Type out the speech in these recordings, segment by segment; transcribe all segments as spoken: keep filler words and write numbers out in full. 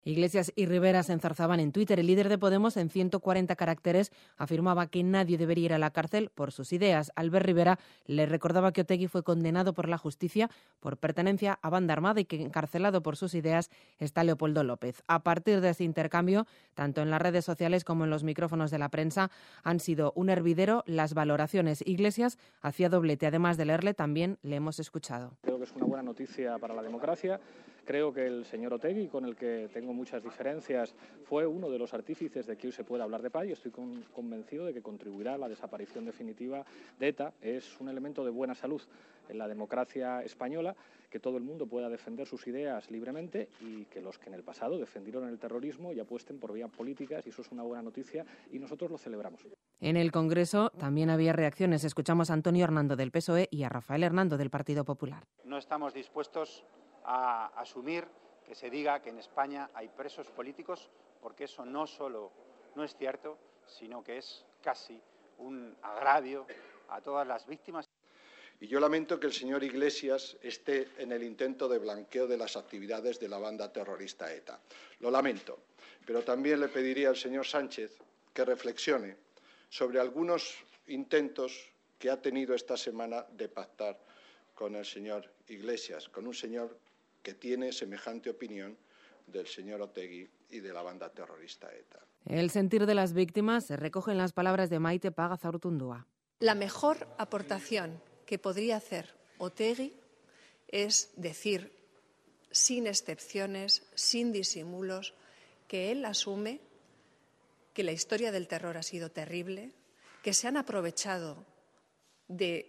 Iglesias y Rivera se enzarzaban en Twitter. El líder de Podemos, en ciento cuarenta caracteres, afirmaba que nadie debería ir a la cárcel por sus ideas. Albert Rivera le recordaba que Otegi fue condenado por la justicia por pertenencia a banda armada y que encarcelado por sus ideas está Leopoldo López. A partir de ese intercambio, tanto en las redes sociales como en los micrófonos de la prensa, han sido un hervidero las valoraciones. Iglesias hacía doblete. Además de leerle, también le hemos escuchado. Creo que es una buena noticia para la democracia. Creo que el señor Otegi, con el que tengo muchas diferencias, fue uno de los artífices de que hoy se pueda hablar de paz y estoy con, convencido de que contribuirá a la desaparición definitiva de ETA. Es un elemento de buena salud en la democracia española, que todo el mundo pueda defender sus ideas libremente y que los que en el pasado defendieron el terrorismo y apuesten por vías políticas, y eso es una buena noticia y nosotros lo celebramos. En el Congreso también había reacciones. Escuchamos a Antonio Hernando del P S O E y a Rafael Hernando del Partido Popular. No estamos dispuestos a asumir que se diga que en España hay presos políticos, porque eso no solo no es cierto, sino que es casi un agravio a todas las víctimas. Y yo lamento que el señor Iglesias esté en el intento de blanqueo de las actividades de la banda terrorista ETA. Lo lamento, pero también le pediría al señor Sánchez que reflexione sobre algunos intentos que ha tenido esta semana de pactar con el señor Iglesias, con un señor que tiene semejante opinión del señor Otegi y de la banda terrorista ETA. El sentir de las víctimas se recoge en las palabras de Maite Pagazaurtundúa. La mejor aportación que podría hacer Otegi es decir, sin excepciones, sin disimulos, que él asume que la historia del terror ha sido terrible, que se han aprovechado del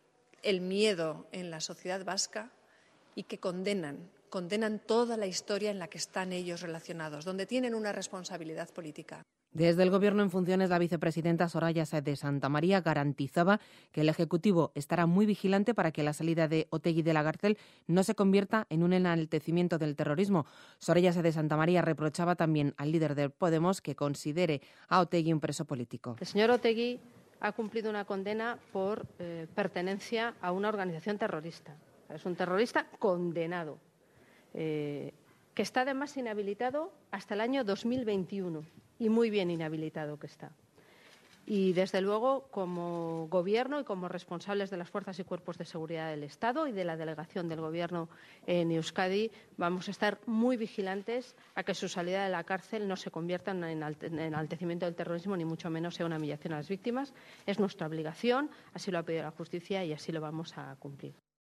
miedo en la sociedad vasca y que condenan, condenan toda la historia en la que están ellos relacionados, donde tienen una responsabilidad política. Desde el Gobierno en funciones, la vicepresidenta Soraya Sáez de Santamaría garantizaba que el Ejecutivo estará muy vigilante para que la salida de Otegi de la cárcel no se convierta en un enaltecimiento del terrorismo. Soraya Sáez de Santamaría reprochaba también al líder del Podemos que considere a Otegi un preso político. El señor Otegi ha cumplido una condena por eh, pertenencia a una organización terrorista. Es un terrorista condenado, eh, que está además inhabilitado hasta el año dos mil veintiuno. Y muy bien inhabilitado que está. Y, desde luego, como Gobierno y como responsables de las fuerzas y cuerpos de seguridad del Estado y de la delegación del Gobierno en Euskadi, vamos a estar muy vigilantes a que su salida de la cárcel no se convierta en enaltecimiento del terrorismo, ni mucho menos sea una humillación a las víctimas. Es nuestra obligación, así lo ha pedido la justicia y así lo vamos a cumplir.